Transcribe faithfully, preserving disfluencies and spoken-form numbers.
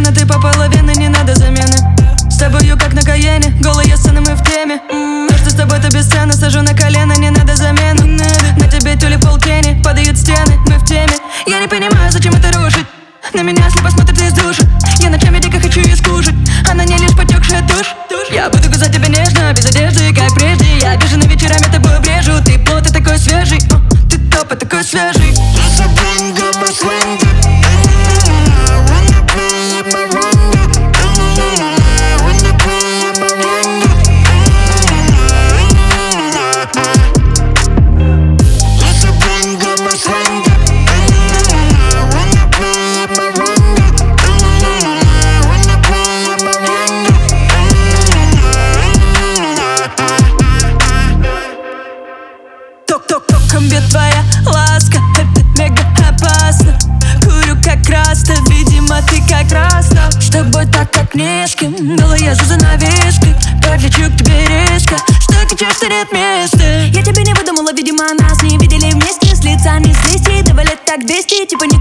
Совершенно ты по половине, не надо замены. С тобою как на Каене, голые сцены, мы в теме. То, что с тобой, то бесценно, сажу на колено, не надо замены. На тебе тюли полтени, падают стены, мы в теме. Я не понимаю, зачем это рушить. На меня слепо смотрит из души. Я ночами дико хочу ее скушать, а на ней лишь потекшая тушь. Я буду кусать тебя нежно, без одежды, как прежде. Я бешеный вечерами тобой брежу. Ты плотный, такой свежий, о, ты топ, и такой свежий. Током бьет твоя ласка, это мега опасно. Курю как раз-то, видимо ты как раз-то. С тобой так как не с кем, голая за занавеской. Подлечу к тебе резко, что кричишь, что нет места. Я тебя не выдумала, видимо нас не видели вместе. С лица не слезти, давай лет так двести, типа